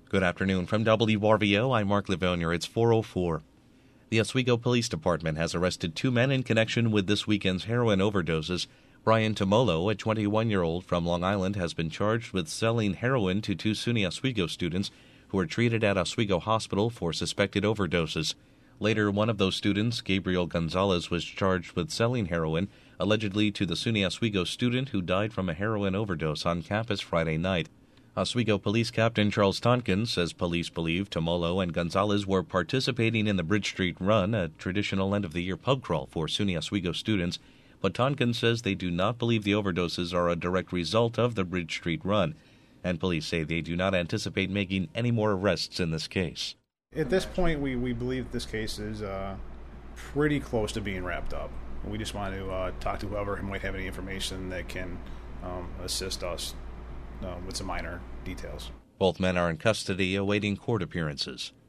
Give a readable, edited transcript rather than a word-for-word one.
Good afternoon. From WRVO, I'm Mark Livonia. It's 4:04. The Oswego Police Department has arrested two men in connection with this weekend's heroin overdoses. Brian Tomolo, a 21-year-old from Long Island, has been charged with selling heroin to two SUNY Oswego students who were treated at Oswego Hospital for suspected overdoses. Later, one of those students, Gabriel Gonzalez, was charged with selling heroin, allegedly to the SUNY Oswego student who died from a heroin overdose on campus Friday night. Oswego Police Captain Charles Tompkins says police believe Tomolo and Gonzalez were participating in the Bridge Street Run, a traditional end-of-the-year pub crawl for SUNY Oswego students, but Tompkins says they do not believe the overdoses are a direct result of the Bridge Street Run, and police say they do not anticipate making any more arrests in this case. At this point, we believe this case is pretty close to being wrapped up. We just want to talk to whoever might have any information that can assist us with some minor details. Both men are in custody awaiting court appearances.